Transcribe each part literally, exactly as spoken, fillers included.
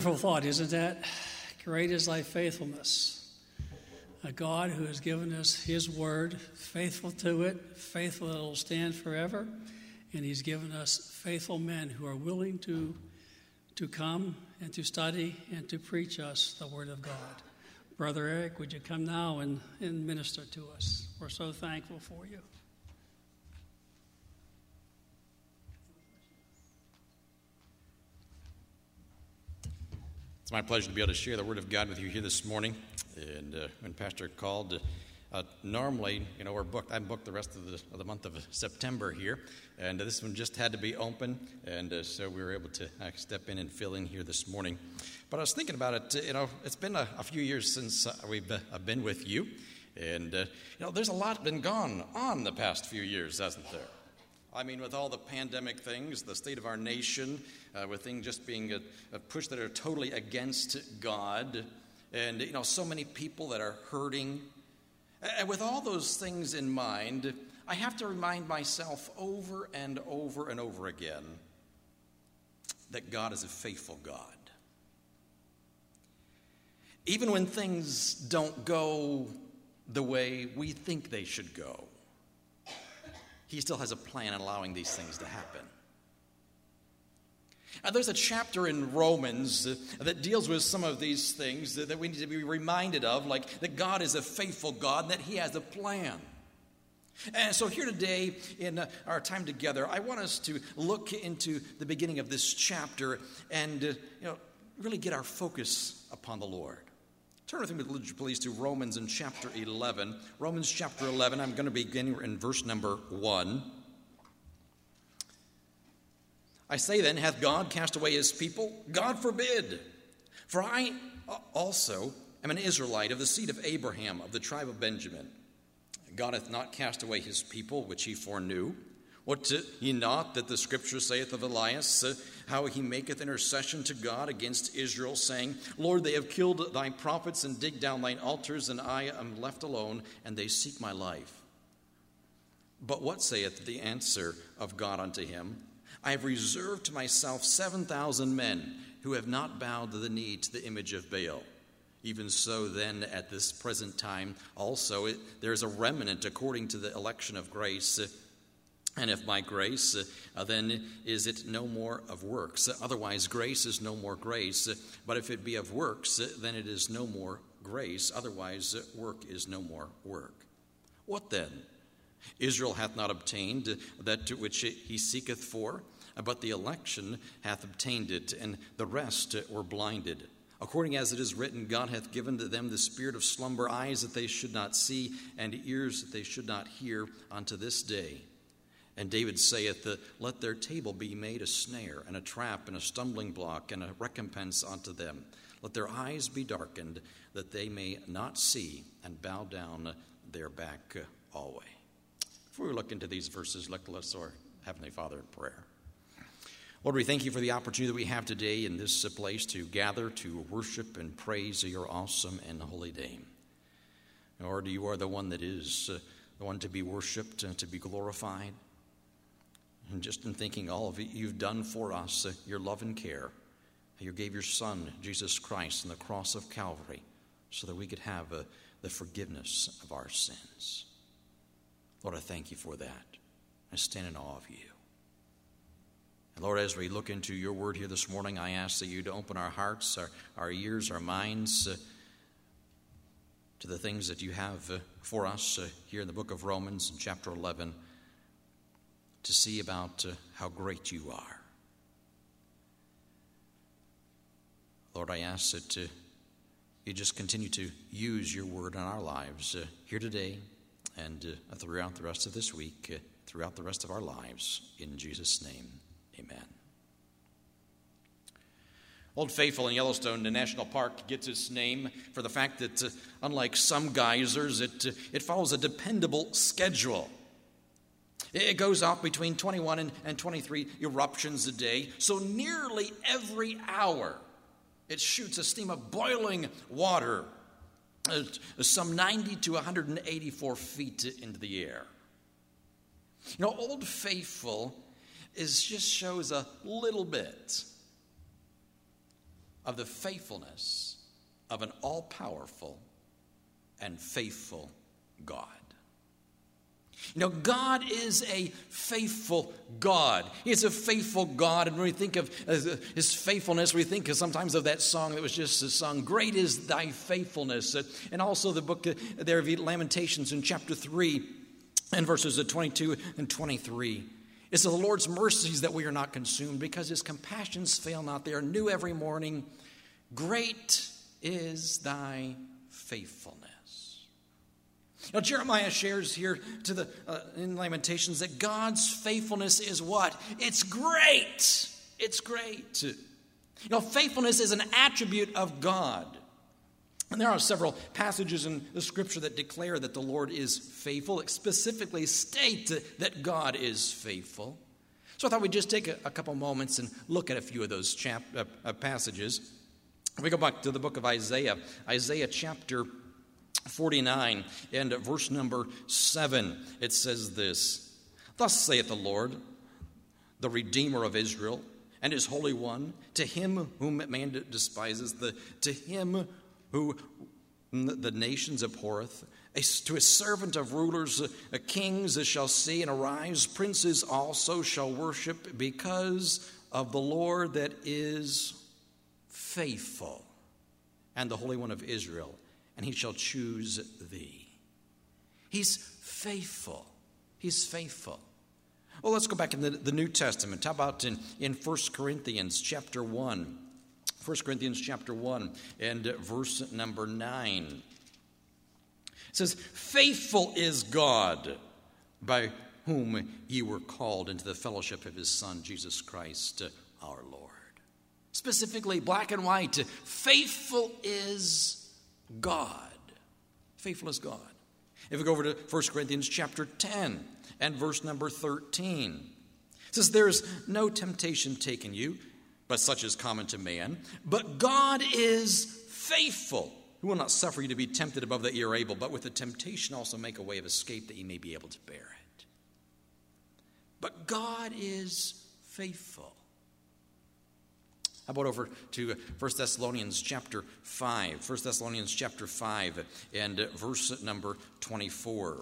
wonderful thought, isn't that? Great is thy faithfulness. A God who has given us his word, faithful to it, faithful that it will stand forever. And he's given us faithful men who are willing to, to come and to study and to preach us the word of God. Brother Eric, would you come now and, and minister to us? We're so thankful for you. It's my pleasure to be able to share the Word of God with you here this morning. And uh, when Pastor called, uh, normally, you know, we're booked. I'm booked the rest of the, of the month of September here, and uh, this one just had to be open, and uh, so we were able to uh, step in and fill in here this morning. But I was thinking about it. You know, it's been a, a few years since uh, we've uh, been with you, and uh, you know, there's a lot been gone on the past few years, hasn't there? I mean, with all the pandemic things, the state of our nation, uh, with things just being a, a push that are totally against God, and, you know, so many people that are hurting. And with all those things in mind, I have to remind myself over and over and over again that God is a faithful God. Even when things don't go the way we think they should go, he still has a plan in allowing these things to happen. And there's a chapter in Romans uh, that deals with some of these things that, that we need to be reminded of, like that God is a faithful God and that he has a plan. And so here today in uh, our time together, I want us to look into the beginning of this chapter and uh, you know, really get our focus upon the Lord. Turn with me, please, to Romans in chapter eleven. Romans chapter eleven, I'm going to begin in verse number one. I say then, hath God cast away his people? God forbid. For I also am an Israelite of the seed of Abraham, of the tribe of Benjamin. God hath not cast away his people, which he foreknew. What ye not that the scripture saith of Elias, uh, how he maketh intercession to God against Israel, saying, Lord, they have killed thy prophets and digged down thine altars, and I am left alone, and they seek my life. But what saith the answer of God unto him? I have reserved to myself seven thousand men who have not bowed the knee to the image of Baal. Even so, then, at this present time, also it, there is a remnant according to the election of grace. Uh, And if by grace, uh, then is it no more of works. Otherwise, grace is no more grace. But if it be of works, then it is no more grace. Otherwise, work is no more work. What then? Israel hath not obtained that to which he seeketh for, but the election hath obtained it, and the rest were blinded. According as it is written, God hath given to them the spirit of slumber, eyes that they should not see, and ears that they should not hear unto this day. And David saith, let their table be made a snare, and a trap, and a stumbling block, and a recompense unto them. Let their eyes be darkened, that they may not see, and bow down their back always. Before we look into these verses, let us, our Heavenly Father, in prayer. Lord, we thank you for the opportunity that we have today in this place to gather, to worship and praise your awesome and holy name. Lord, you are the one that is uh, the one to be worshiped and to be glorified. And just in thinking all of it you've done for us, uh, your love and care, you gave your Son, Jesus Christ, on the cross of Calvary so that we could have uh, the forgiveness of our sins. Lord, I thank you for that. I stand in awe of you. And Lord, as we look into your word here this morning, I ask that you to open our hearts, our, our ears, our minds uh, to the things that you have uh, for us uh, here in the book of Romans in chapter eleven, to see about uh, how great you are. Lord, I ask that uh, you just continue to use your word in our lives uh, here today and uh, throughout the rest of this week, uh, throughout the rest of our lives. In Jesus' name, amen. Old Faithful in Yellowstone National Park gets its name for the fact that, uh, unlike some geysers, it, uh, it follows a dependable schedule. It goes off between twenty-one and, and twenty-three eruptions a day. So nearly every hour, it shoots a stream of boiling water uh, some ninety to one hundred eighty-four feet into the air. You know, Old Faithful is just shows a little bit of the faithfulness of an all-powerful and faithful God. You know, God is a faithful God. He is a faithful God. And when we think of his faithfulness, we think sometimes of that song that was just sung, "Great is thy faithfulness." And also the book there of Lamentations in chapter three and verses twenty-two and twenty-three. It's the Lord's mercies that we are not consumed, because his compassions fail not. They are new every morning. Great is thy faithfulness. Now, Jeremiah shares here to the uh, in Lamentations that God's faithfulness is what? It's great. It's great. You know, faithfulness is an attribute of God. And there are several passages in the scripture that declare that the Lord is faithful, that specifically state that God is faithful. So I thought we'd just take a, a couple moments and look at a few of those chap, uh, uh, passages. We go back to the book of Isaiah, Isaiah chapter forty-nine and verse number seven. It says this: "Thus saith the Lord, the Redeemer of Israel, and his Holy One, to him whom man despises, the, to him who the nations abhorreth, a, to a servant of rulers, a kings shall see and arise, princes also shall worship, because of the Lord that is faithful, and the Holy One of Israel, and he shall choose thee." He's faithful. He's faithful. Well, let's go back in the, the New Testament. How about in, in First Corinthians chapter one? First Corinthians chapter one and verse number nine. It says, "Faithful is God, by whom ye were called into the fellowship of his Son, Jesus Christ, our Lord." Specifically, black and white, faithful is God. Faithful is God. If we go over to First Corinthians chapter ten and verse number thirteen, it says, "There is no temptation taken you, but such is common to man. But God is faithful, who will not suffer you to be tempted above that ye are able, but with the temptation also make a way of escape, that ye may be able to bear it." But God is faithful. How about over to First Thessalonians chapter five. First Thessalonians chapter five and verse number twenty-four.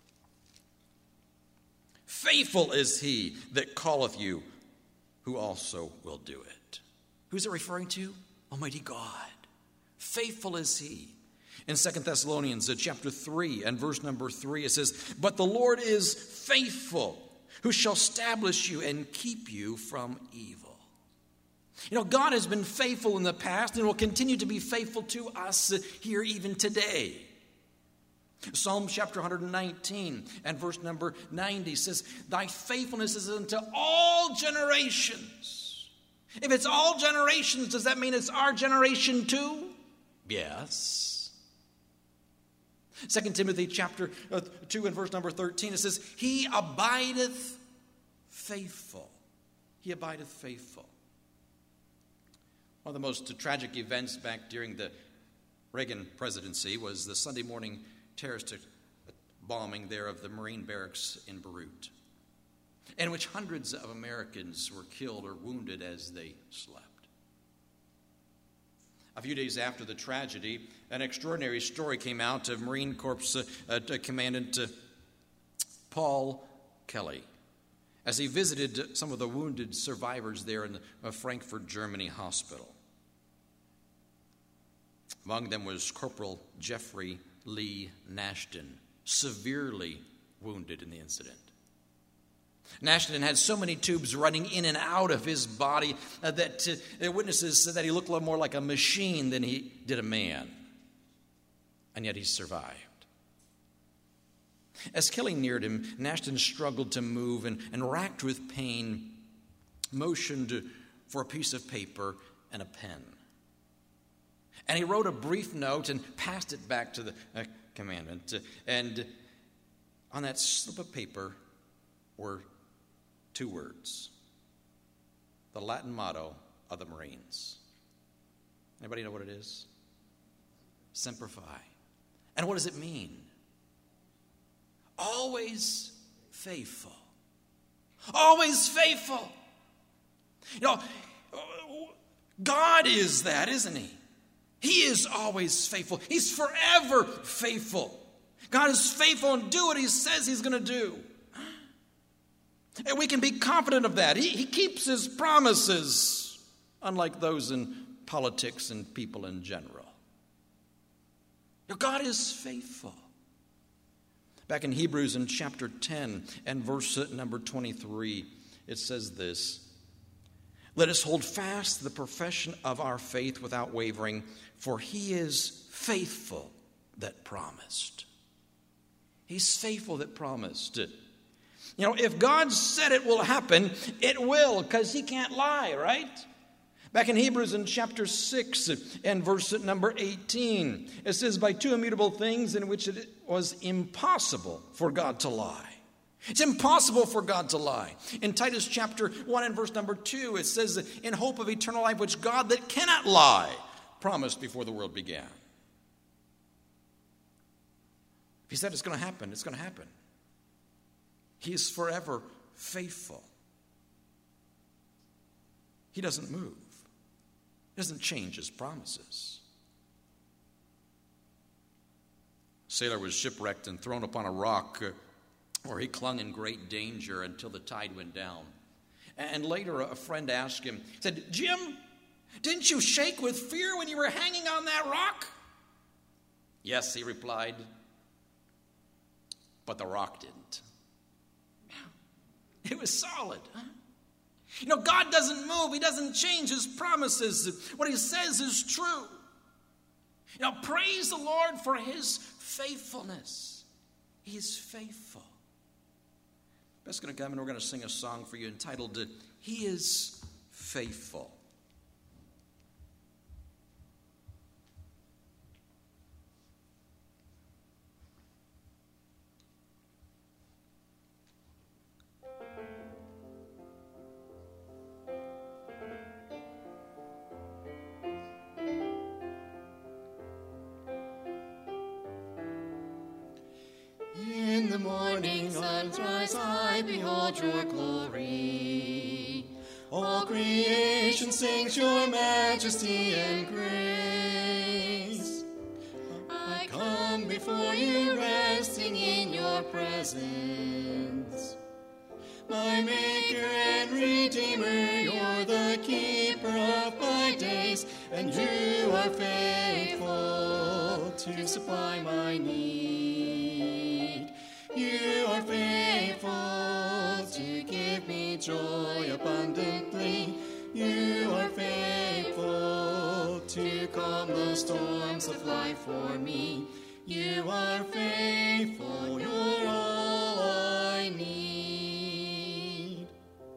"Faithful is he that calleth you, who also will do it." Who's it referring to? Almighty God. Faithful is he. In Second Thessalonians chapter three and verse number three, it says, "But the Lord is faithful, who shall establish you and keep you from evil." You know, God has been faithful in the past and will continue to be faithful to us here even today. Psalm chapter one nineteen and verse number ninety says, "Thy faithfulness is unto all generations." If it's all generations, does that mean it's our generation too? Yes. Second Timothy chapter two and verse number thirteen, it says, "He abideth faithful." He abideth faithful. One of the most tragic events back during the Reagan presidency was the Sunday morning terrorist bombing there of the Marine barracks in Beirut, in which hundreds of Americans were killed or wounded as they slept. A few days after the tragedy, an extraordinary story came out of Marine Corps uh, uh, Commandant uh, Paul Kelly, as he visited some of the wounded survivors there in the uh, Frankfurt, Germany hospital. Among them was Corporal Jeffrey Lee Nashton, severely wounded in the incident. Nashton had so many tubes running in and out of his body uh, that uh, witnesses said that he looked a little more like a machine than he did a man. And yet he survived. As Kelly neared him, Nashton struggled to move and, and racked with pain, motioned for a piece of paper and a pen. And he wrote a brief note and passed it back to the uh, commandant. And on that slip of paper were two words, the Latin motto of the Marines. Anybody know what it is? Semper Fi. And what does it mean? Always faithful. Always faithful. You know, God is that, isn't he? He is always faithful. He's forever faithful. God is faithful and do what he says he's going to do. And we can be confident of that. He, he keeps his promises, unlike those in politics and people in general. God is faithful. Back in Hebrews in chapter ten and verse number twenty-three, it says this: "Let us hold fast the profession of our faith without wavering, for he is faithful that promised." He's faithful that promised. You know, if God said it will happen, it will, because he can't lie, right? Back in Hebrews in chapter six and verse number eighteen, it says, "By two immutable things in which it was impossible for God to lie." It's impossible for God to lie. In Titus chapter one and verse number two, it says, "In hope of eternal life, which God that cannot lie promised before the world began." If he said it's going to happen, it's going to happen. He is forever faithful. He doesn't move. He doesn't change his promises. A sailor was shipwrecked and thrown upon a rock where he clung in great danger until the tide went down. And later a friend asked him, said, "Jim, didn't you shake with fear when you were hanging on that rock?" "Yes," he replied, "but the rock didn't." It was solid. Huh? You know, God doesn't move. He doesn't change his promises. What he says is true. You know, praise the Lord for his faithfulness. He is faithful. Beth's going to come and we're going to sing a song for you entitled, "He is Faithful." In the morning sunrise I behold your glory. All creation sings your majesty and grace. I come before you resting in your presence. My Maker and Redeemer, you're the keeper of my days, and you are faithful to supply my need. You are faithful to give me joy abundantly. You are faithful to calm the storms of life for me. You are faithful, you're all I need.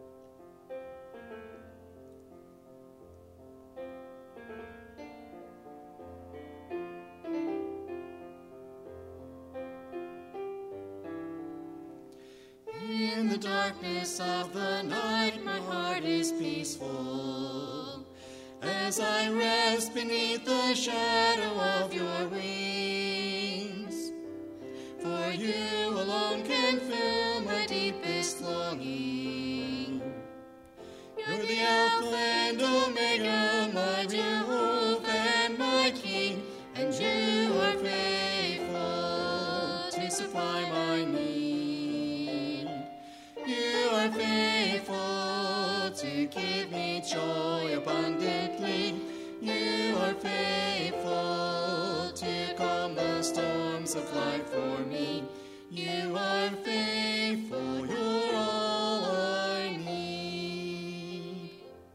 In the darkness of the night, my heart is peaceful, as I rest beneath the shadow of your wings. For you alone can fill my deepest longing. You're the Alpha and Omega, my real hope and my King, and you are faithful to supply my need. You are faithful to give me joy abundantly. You are faithful to calm the storms of life for me. You are faithful, you're all I need.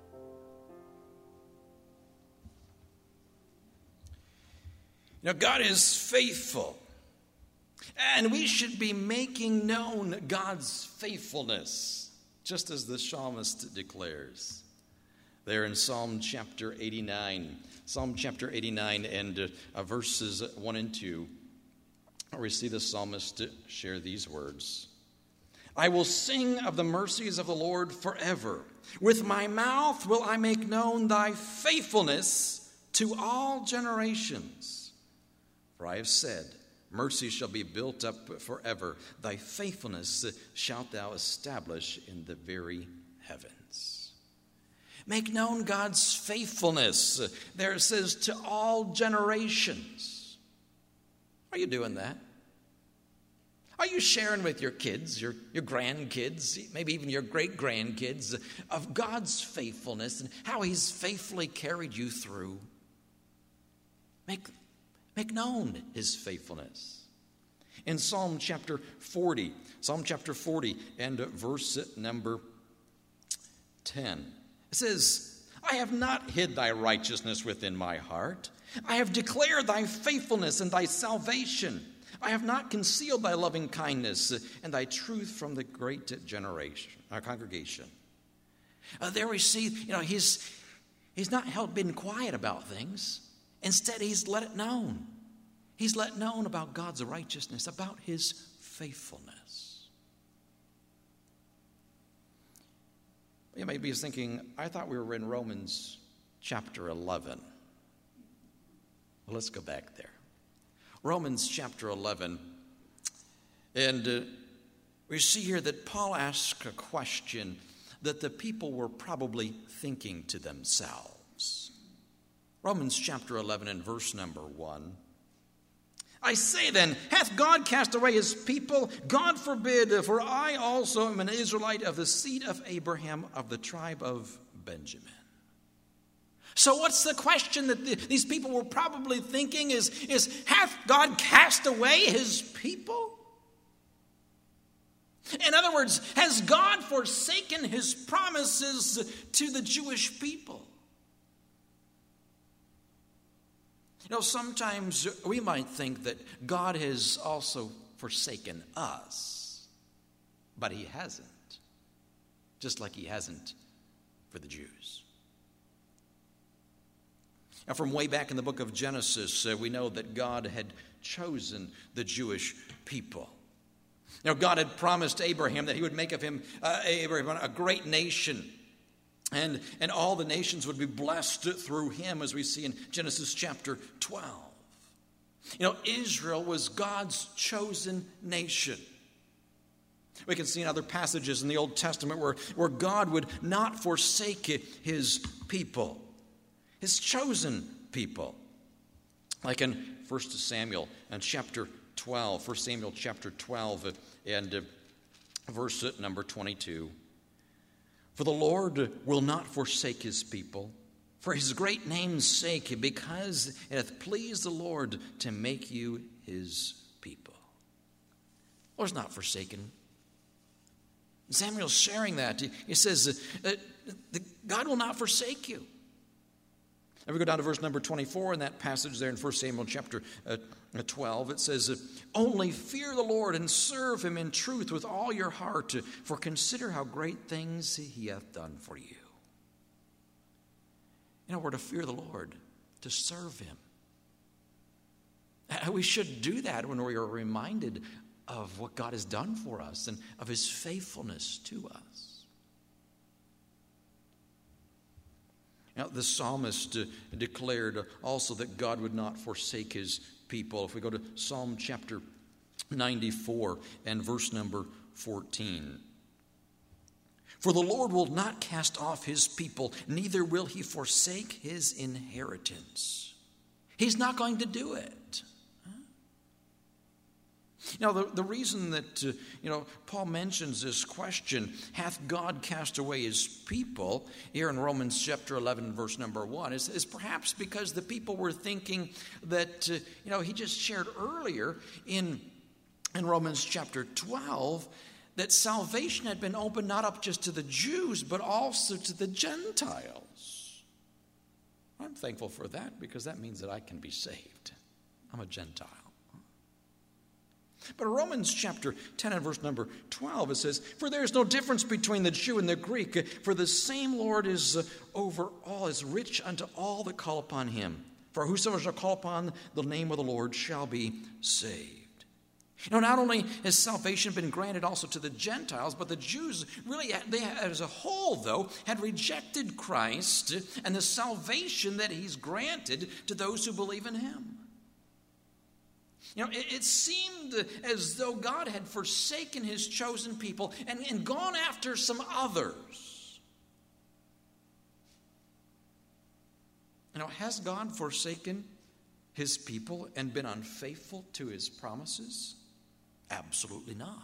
You know, God is faithful. And we should be making known God's faithfulness, just as the psalmist declares. There in Psalm chapter eighty-nine, Psalm chapter eighty-nine and uh, verses one and two, we see the psalmist share these words. "I will sing of the mercies of the Lord forever. With my mouth will I make known thy faithfulness to all generations. For I have said, mercy shall be built up forever. Thy faithfulness shalt thou establish in the very heavens." Make known God's faithfulness. There it says, to all generations. Are you doing that? Are you sharing with your kids, your, your grandkids, maybe even your great-grandkids, of God's faithfulness and how he's faithfully carried you through? Make, make known his faithfulness. In Psalm chapter forty, Psalm chapter forty and verse number ten, it says, I have not hid thy righteousness within my heart. I have declared thy faithfulness and thy salvation. I have not concealed thy loving kindness and thy truth from the great generation, our congregation. Uh, there we see, you know, he's, he's not held, been quiet about things. Instead, he's let it known. He's let known about God's righteousness, about his faithfulness. You may be thinking, I thought we were in Romans chapter eleven. Well, let's go back there. Romans chapter eleven. And uh, we see here that Paul asks a question that the people were probably thinking to themselves. Romans chapter eleven and verse number one. I say then, hath God cast away his people? God forbid, for I also am an Israelite of the seed of Abraham, of the tribe of Benjamin. So what's the question that the, these people were probably thinking is, is, hath God cast away his people? In other words, has God forsaken his promises to the Jewish people? You know, sometimes we might think that God has also forsaken us, but he hasn't, just like he hasn't for the Jews. Now, from way back in the book of Genesis, uh, we know that God had chosen the Jewish people. You know, God had promised Abraham that he would make of him uh, Abraham a great nation. And, and all the nations would be blessed through him, as we see in Genesis chapter twelve. You know, Israel was God's chosen nation. We can see in other passages in the Old Testament where, where God would not forsake his people, his chosen people. Like in First Samuel and chapter twelve, First Samuel chapter twelve and uh, verse number twenty-two. For the Lord will not forsake his people, for his great name's sake, because it hath pleased the Lord to make you his people. The Lord's not forsaken. Samuel's sharing that. He, he says, uh, uh, God will not forsake you. And we go down to verse number twenty-four in that passage there in First Samuel chapter uh, twelve. It says, only fear the Lord and serve him in truth with all your heart, for consider how great things he hath done for you. You know, we're to fear the Lord, to serve him. And we should do that when we are reminded of what God has done for us and of his faithfulness to us. Now, the psalmist uh, declared also that God would not forsake his people. If we go to Psalm chapter ninety-four and verse number fourteen. For the Lord will not cast off his people, neither will he forsake his inheritance. He's not going to do it. Now, the, the reason that, uh, you know, Paul mentions this question, hath God cast away his people, here in Romans chapter eleven, verse number one, is, is perhaps because the people were thinking that, uh, you know, he just shared earlier in, in Romans chapter twelve, that salvation had been opened not up just to the Jews, but also to the Gentiles. I'm thankful for that, because that means that I can be saved. I'm a Gentile. But in Romans chapter ten and verse number twelve, it says, for there is no difference between the Jew and the Greek, for the same Lord is uh, over all, is rich unto all that call upon him. For whosoever shall call upon the name of the Lord shall be saved. You know, not only has salvation been granted also to the Gentiles, but the Jews really, they as a whole, though, had rejected Christ and the salvation that he's granted to those who believe in him. You know, it, it seemed as though God had forsaken his chosen people and, and gone after some others. You know, has God forsaken his people and been unfaithful to his promises? Absolutely not.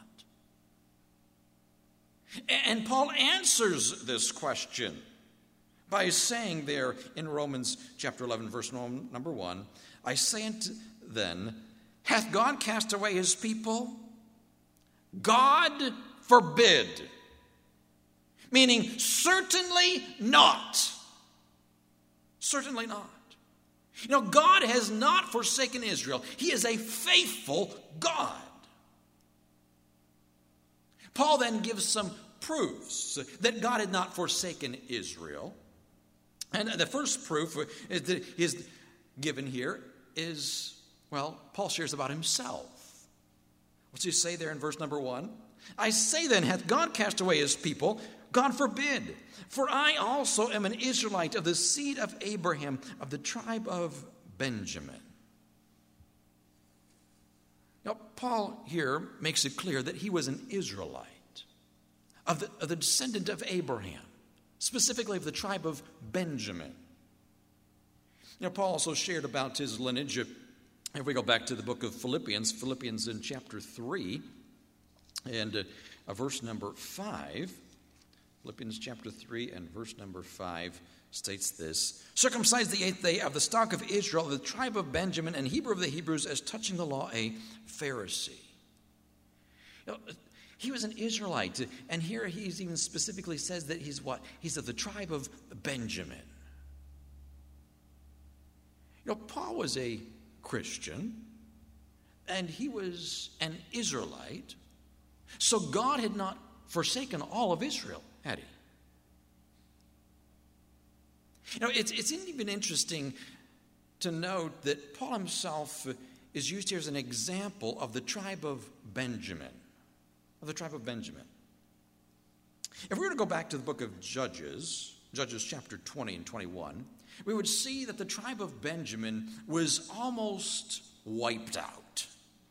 And Paul answers this question by saying there in Romans chapter eleven, verse number one, I say unto then, hath God cast away his people? God forbid. Meaning, certainly not. Certainly not. You know, God has not forsaken Israel. He is a faithful God. Paul then gives some proofs that God had not forsaken Israel. And the first proof is, that is given here is, well, Paul shares about himself. What's he say there in verse number one? I say then, hath God cast away his people? God forbid. For I also am an Israelite of the seed of Abraham, of the tribe of Benjamin. Now, Paul here makes it clear that he was an Israelite, of the, of the descendant of Abraham, specifically of the tribe of Benjamin. You know, Paul also shared about his lineage. If we go back to the book of Philippians, Philippians in chapter three, and uh, uh, verse number five, Philippians chapter three and verse number five states this, circumcised the eighth day of the stock of Israel, of the tribe of Benjamin, and Hebrew of the Hebrews, as touching the law, a Pharisee. You know, he was an Israelite, and here he even specifically says that he's what? He's of the tribe of Benjamin. You know, Paul was a Christian, and he was an Israelite, so God had not forsaken all of Israel, had he? You know, it's, it's even interesting to note that Paul himself is used here as an example of the tribe of Benjamin, of the tribe of Benjamin. If we were to go back to the book of Judges, Judges chapter twenty and twenty-one, we would see that the tribe of Benjamin was almost wiped out.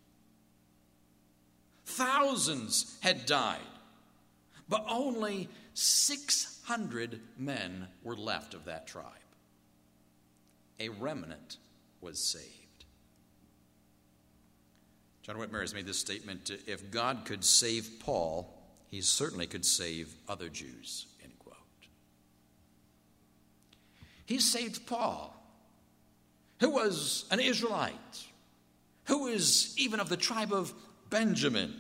Thousands had died, but only six hundred men were left of that tribe. A remnant was saved. John Whitmer has made this statement, if God could save Paul, he certainly could save other Jews, end quote. He saved Paul, who was an Israelite, who was even of the tribe of Benjamin.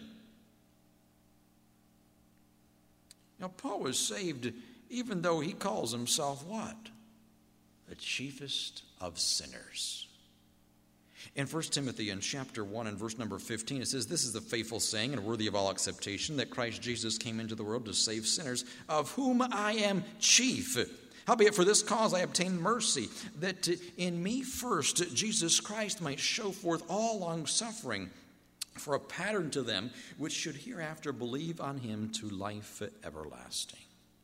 Now, Paul was saved even though he calls himself what? The chiefest of sinners. In First Timothy in chapter one and verse number fifteen, it says, this is the faithful saying and worthy of all acceptation, that Christ Jesus came into the world to save sinners, of whom I am chief. Howbeit for this cause I obtained mercy, that in me first Jesus Christ might show forth all long-suffering, for a pattern to them which should hereafter believe on him to life everlasting.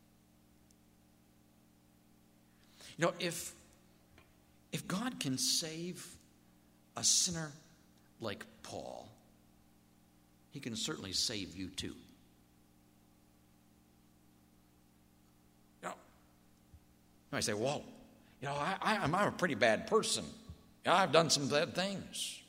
You know, if, if God can save a sinner like Paul, he can certainly save you too. You know, I say, well, you know, I, I, I'm a pretty bad person. You know, I've done some bad things.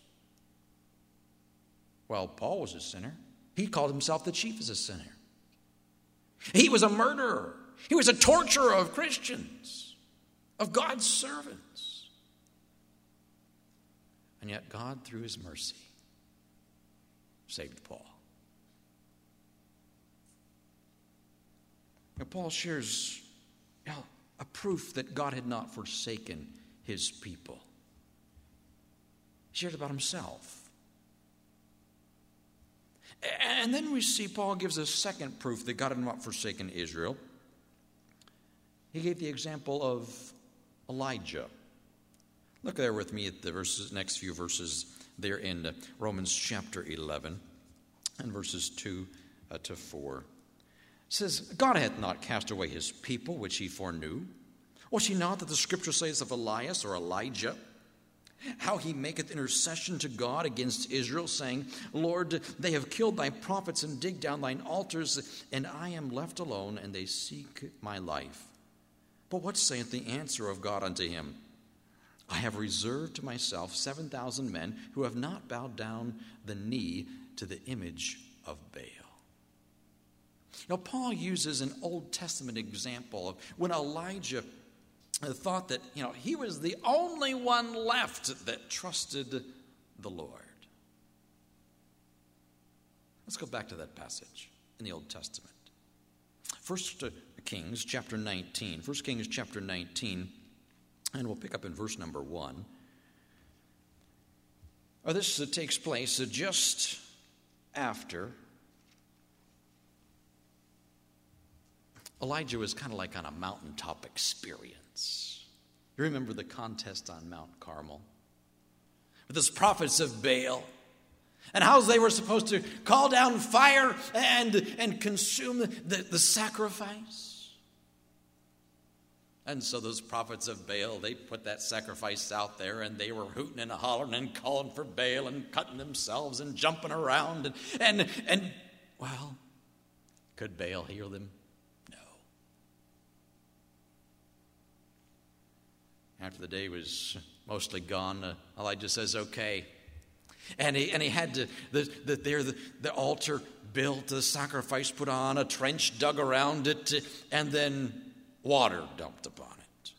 Well, Paul was a sinner. He called himself the chief as a sinner. He was a murderer. He was a torturer of Christians, of God's servants. And yet God, through his mercy, saved Paul. Now, Paul shares you know, a proof that God had not forsaken his people. He shared about himself. And then we see Paul gives a second proof that God had not forsaken Israel. He gave the example of Elijah. Look there with me at the verses, next few verses there in Romans chapter eleven and verses two uh, to four. It says, God hath not cast away his people, which he foreknew. Was he not that the scripture says of Elias or Elijah, how he maketh intercession to God against Israel, saying, Lord, they have killed thy prophets and digged down thine altars, and I am left alone, and they seek my life. But what saith the answer of God unto him? I have reserved to myself seven thousand men who have not bowed down the knee to the image of Baal. Now, Paul uses an Old Testament example of when Elijah thought that, you know, he was the only one left that trusted the Lord. Let's go back to that passage in the Old Testament. First Kings chapter nineteen. First Kings chapter nineteen, and we'll pick up in verse number one. Oh, this uh, takes place uh, just after Elijah was kind of like on a mountaintop experience. You remember the contest on Mount Carmel with those prophets of Baal and how they were supposed to call down fire and, and consume the, the sacrifice. And so those prophets of Baal, they put that sacrifice out there, and they were hooting and hollering and calling for Baal and cutting themselves and jumping around. And, and, and well, could Baal heal them? After the day was mostly gone, uh, Elijah says, okay. And he and he had to, the, the, there the, the altar built, the sacrifice put on, a trench dug around it, and then water dumped upon it.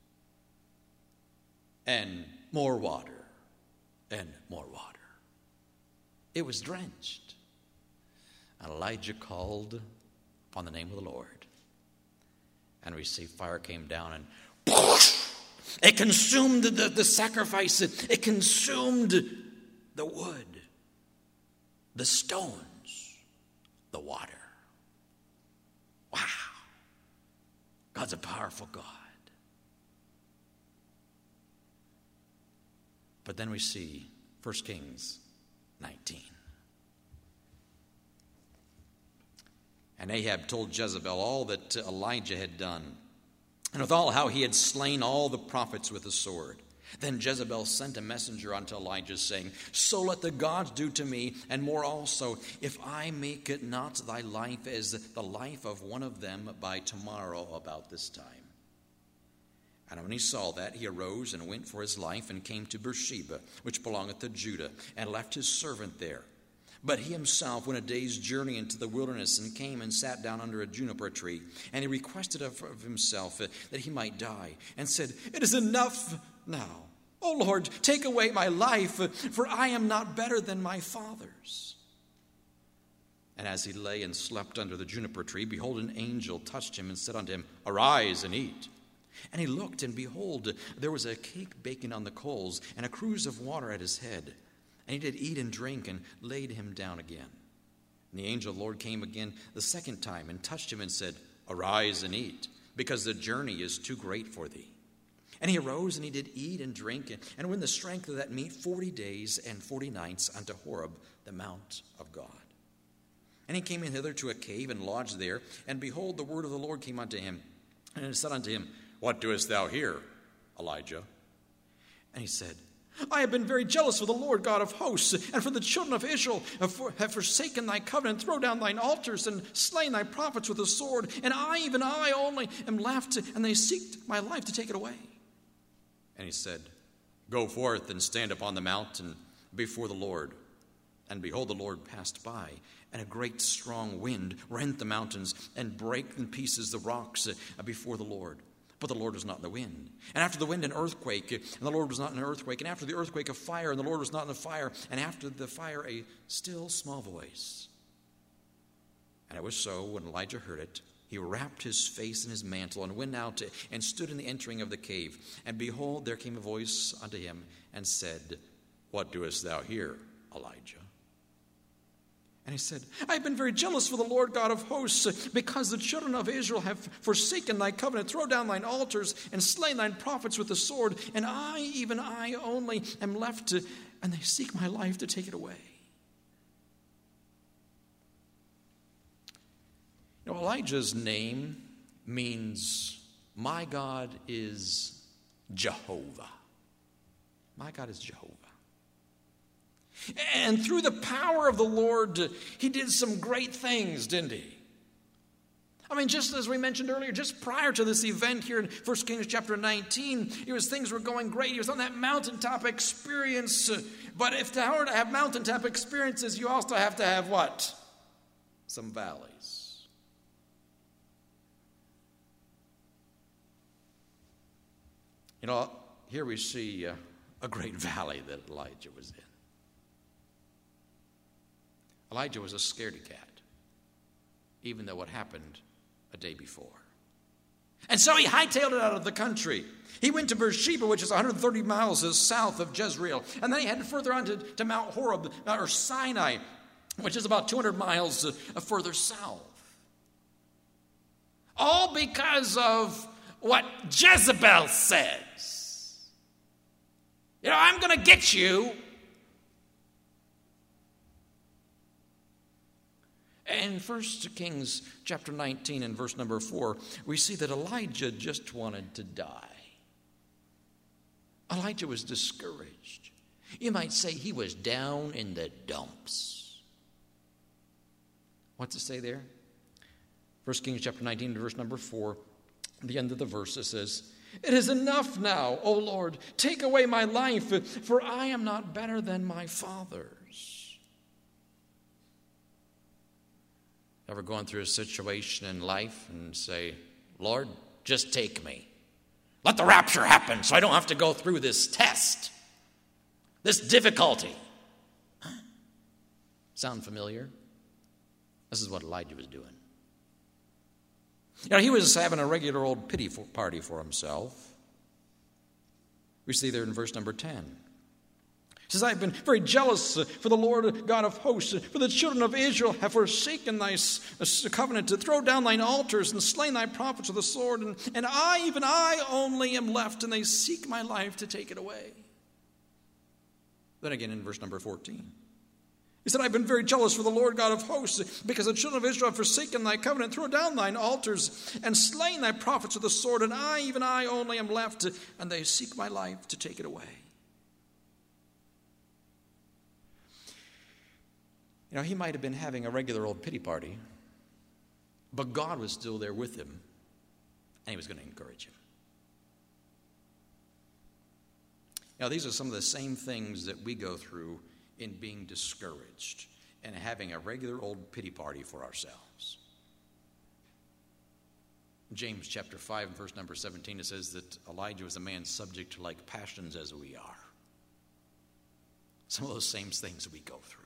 And more water, and more water. It was drenched. And Elijah called upon the name of the Lord. And we see fire came down and it consumed the, the, the sacrifice. It, it consumed the wood, the stones, the water. Wow. God's a powerful God. But then we see First Kings nineteen. And Ahab told Jezebel all that Elijah had done, and with all how he had slain all the prophets with the sword. Then Jezebel sent a messenger unto Elijah, saying, so let the gods do to me, and more also, if I make it not thy life as the life of one of them by tomorrow about this time. And when he saw that, he arose and went for his life, and came to Beersheba, which belongeth to Judah, and left his servant there. But he himself went a day's journey into the wilderness, and came and sat down under a juniper tree. And he requested of, of himself uh, that he might die, and said, it is enough now. O Lord, take away my life, uh, for I am not better than my fathers. And as he lay and slept under the juniper tree, behold, an angel touched him and said unto him, arise and eat. And he looked, and behold, there was a cake baking on the coals, and a cruse of water at his head. And he did eat and drink, and laid him down again. And the angel of the Lord came again the second time, and touched him, and said, arise and eat, because the journey is too great for thee. And he arose, and he did eat and drink, and went the strength of that meat forty days and forty nights unto Horeb, the mount of God. And he came in hither to a cave, and lodged there. And behold, the word of the Lord came unto him, and it said unto him, what doest thou here, Elijah? And he said, I have been very jealous for the Lord God of hosts, and for the children of Israel have forsaken thy covenant, throw down thine altars, and slain thy prophets with the sword. And I, even I only, am left, and they seek my life to take it away. And he said, go forth and stand upon the mountain before the Lord. And behold, the Lord passed by, and a great strong wind rent the mountains, and brake in pieces the rocks before the Lord. But the Lord was not in the wind. And after the wind, an earthquake, and the Lord was not in an earthquake. And after the earthquake, a fire, and the Lord was not in the fire. And after the fire, a still small voice. And it was so, when Elijah heard it, he wrapped his face in his mantle, and went out and stood in the entering of the cave. And behold, there came a voice unto him, and said, what doest thou here, Elijah? And he said, I have been very jealous for the Lord God of hosts, because the children of Israel have forsaken thy covenant, throw down thine altars, and slain thine prophets with the sword. And I, even I only, am left, to, and they seek my life to take it away. You know, Elijah's name means, my God is Jehovah. My God is Jehovah. And through the power of the Lord, he did some great things, didn't he? I mean, just as we mentioned earlier, just prior to this event here in First Kings chapter nineteen, it was things were going great. He was on that mountaintop experience. But if in order to have mountaintop experiences, you also have to have what? Some valleys. You know, here we see uh, a great valley that Elijah was in. Elijah was a scaredy cat, even though what happened a day before. And so he hightailed it out of the country. He went to Beersheba, which is one hundred thirty miles south of Jezreel. And then he headed further on to, to Mount Horeb, or Sinai, which is about two hundred miles uh, further south. All because of what Jezebel says. You know, I'm going to get you. In First Kings chapter nineteen and verse number four, we see that Elijah just wanted to die. Elijah was discouraged. You might say he was down in the dumps. What's it say there? First Kings chapter nineteen, verse number four, at the end of the verse, it says, "It is enough now, O Lord, take away my life, for I am not better than my fathers." Ever going through a situation in life and say, "Lord, just take me. Let the rapture happen so I don't have to go through this test, this difficulty." Huh? Sound familiar? This is what Elijah was doing. You know, he was having a regular old pity party for himself. We see there in verse number ten. He says, "I have been very jealous for the Lord God of hosts, for the children of Israel have forsaken thy covenant to throw down thine altars and slain thy prophets with the sword. And, and I, even I only am left, and they seek my life to take it away." Then again in verse number fourteen. He said, "I've been very jealous for the Lord God of hosts, because the children of Israel have forsaken thy covenant, thrown down thine altars, and slain thy prophets with the sword. And I, even I only am left, and they seek my life to take it away." You know, he might have been having a regular old pity party, but God was still there with him, and he was going to encourage him. Now, these are some of the same things that we go through in being discouraged and having a regular old pity party for ourselves. James chapter five, verse number seventeen, it says that Elijah was a man subject to like passions as we are. Some of those same things that we go through.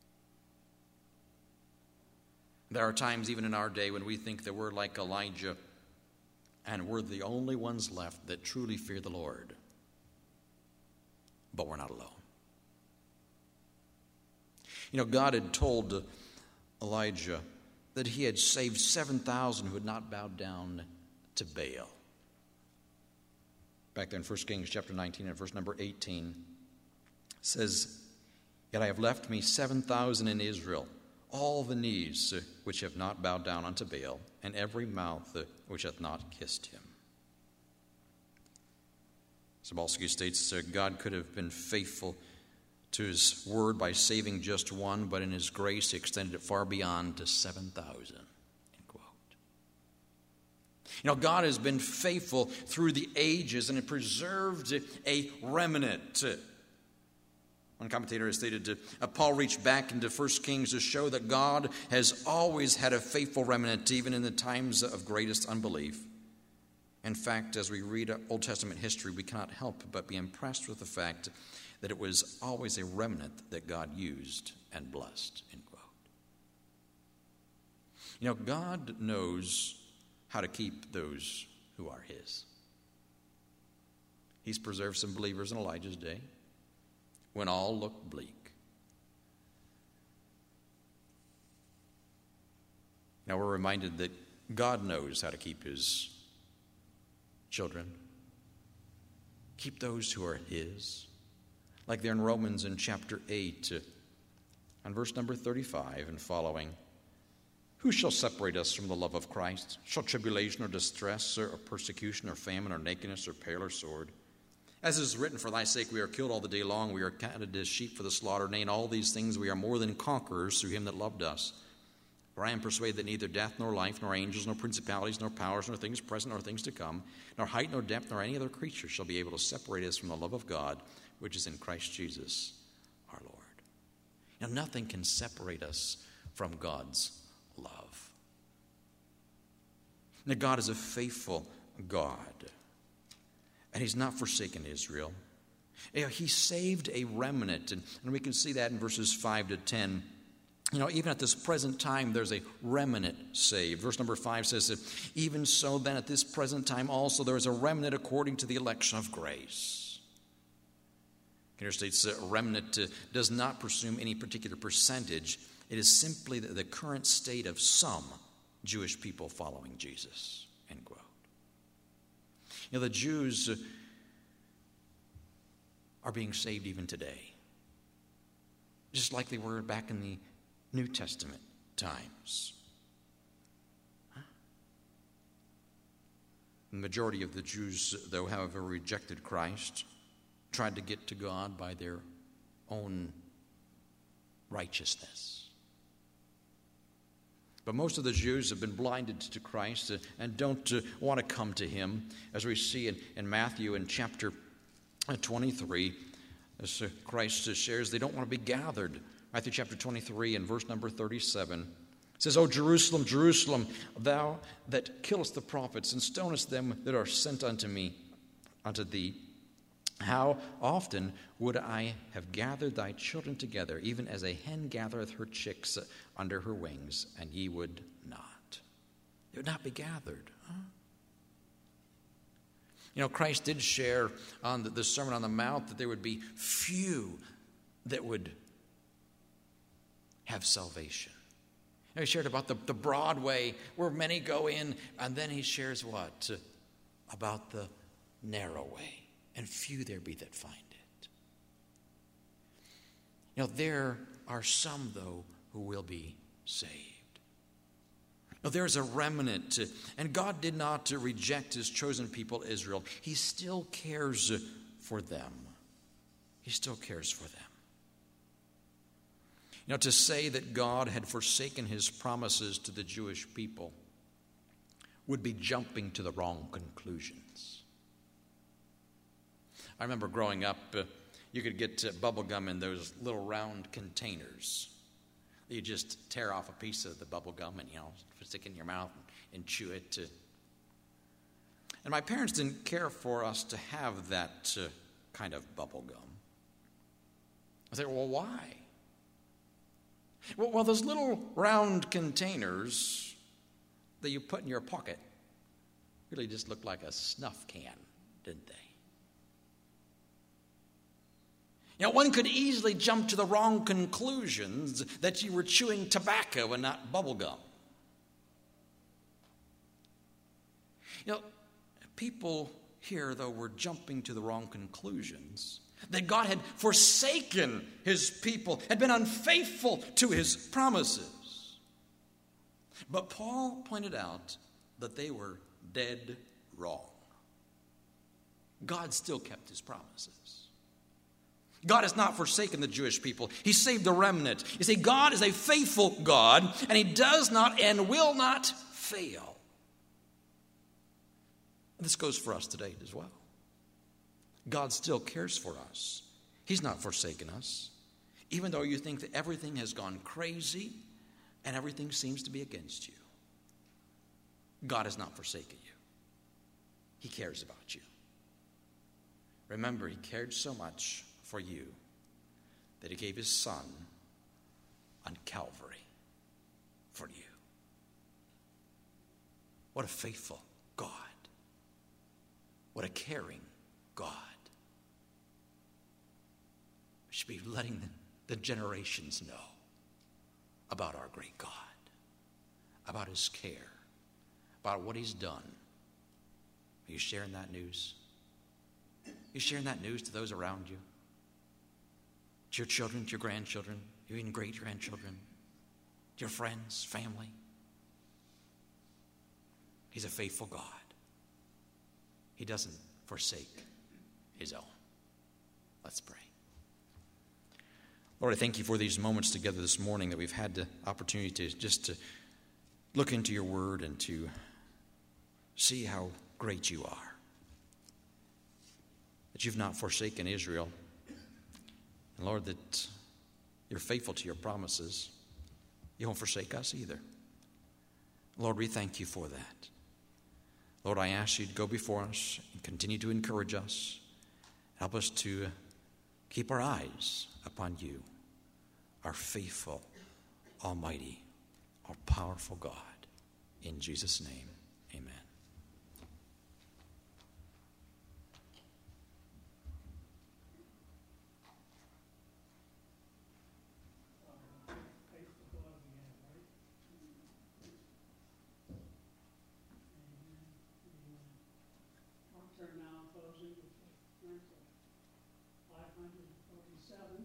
There are times even in our day when we think that we're like Elijah and we're the only ones left that truly fear the Lord. But we're not alone. You know, God had told Elijah that he had saved seven thousand who had not bowed down to Baal. Back there in First Kings chapter nineteen and verse number eighteen, it says, "Yet I have left me seven thousand in Israel, all the knees which have not bowed down unto Baal, and every mouth which hath not kissed him." Sobalski states that God could have been faithful to his word by saving just one, but in his grace he extended it far beyond to seven thousand. End quote. You know, God has been faithful through the ages and it preserved a remnant. One commentator has stated that uh, Paul reached back into First Kings to show that God has always had a faithful remnant, even in the times of greatest unbelief. In fact, as we read Old Testament history, we cannot help but be impressed with the fact that it was always a remnant that God used and blessed. End quote. You know, God knows how to keep those who are his. He's preserved some believers in Elijah's day when all looked bleak. Now we're reminded that God knows how to keep his children, keep those who are his. Like there in Romans in chapter eight, uh, on verse number thirty-five and following, "Who shall separate us from the love of Christ? Shall tribulation or distress or persecution or famine or nakedness or peril or sword? As it is written, for thy sake we are killed all the day long, we are counted as sheep for the slaughter. Nay, in all these things we are more than conquerors through him that loved us. For I am persuaded that neither death, nor life, nor angels, nor principalities, nor powers, nor things present, nor things to come, nor height, nor depth, nor any other creature shall be able to separate us from the love of God, which is in Christ Jesus our Lord. Now, nothing can separate us from God's love. Now, God is a faithful God, and he's not forsaken Israel. You know, he saved a remnant, and, and we can see that in verses five to ten. You know, even at this present time, there's a remnant saved. Verse number five says that, even so then at this present time also there is a remnant according to the election of grace. Here states a remnant uh, does not presume any particular percentage. It is simply the, the current state of some Jewish people following Jesus. End quote. You know, the Jews uh, are being saved even today, just like they were back in the New Testament times. Huh? The majority of the Jews, though, however, rejected Christ, tried to get to God by their own righteousness. But most of the Jews have been blinded to Christ and don't want to come to him, as we see in, in Matthew in chapter twenty-three, as Christ shares, they don't want to be gathered. Matthew chapter twenty-three and verse number thirty-seven. It says, O Jerusalem, Jerusalem, thou that killest the prophets and stonest them that are sent unto me, unto thee, how often would I have gathered thy children together, even as a hen gathereth her chicks under her wings, and ye would not. They would not be gathered. Huh? You know, Christ did share on the, the Sermon on the Mount that there would be few that would have salvation. You know, he shared about the, the broad way where many go in, and then he shares what? About the narrow way, and few there be that find it. You know, there are some, though, who will be saved. Now, there's a remnant, and God did not reject his chosen people, Israel. He still cares for them. He still cares for them. You know, to say that God had forsaken his promises to the Jewish people would be jumping to the wrong conclusions. I remember growing up, uh, you could get uh, bubble gum in those little round containers. You just tear off a piece of the bubble gum and, you know, stick it in your mouth and, and chew it. Uh. And my parents didn't care for us to have that uh, kind of bubble gum. I said, well, why? Well, well, those little round containers that you put in your pocket really just looked like a snuff can, didn't they? You know, one could easily jump to the wrong conclusions that you were chewing tobacco and not bubble gum. You know, people here, though, were jumping to the wrong conclusions. That God had forsaken his people, had been unfaithful to his promises. But Paul pointed out that they were dead wrong. God still kept his promises. God has not forsaken the Jewish people. He saved the remnant. You see, God is a faithful God, and he does not and will not fail. This goes for us today as well. God still cares for us. He's not forsaken us. Even though you think that everything has gone crazy and everything seems to be against you, God has not forsaken you. He cares about you. Remember, he cared so much for you that he gave his son on Calvary for you. What a faithful God. What a caring God. We should be letting the, the generations know about our great God, about his care, about what he's done. Are you sharing that news? Are you sharing that news to those around you? To your children, to your grandchildren, your even great-grandchildren, to your friends, family. He's a faithful God. He doesn't forsake his own. Let's pray. Lord, I thank you for these moments together this morning that we've had the opportunity to just to look into your word and to see how great you are. That you've not forsaken Israel. And Lord, that you're faithful to your promises. You won't forsake us either. Lord, we thank you for that. Lord, I ask you to go before us and continue to encourage us. Help us to keep our eyes upon you, our faithful, almighty, our powerful God. In Jesus' name, amen.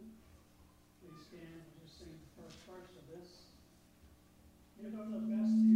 Please stand and just sing the first verse of this. Give of the best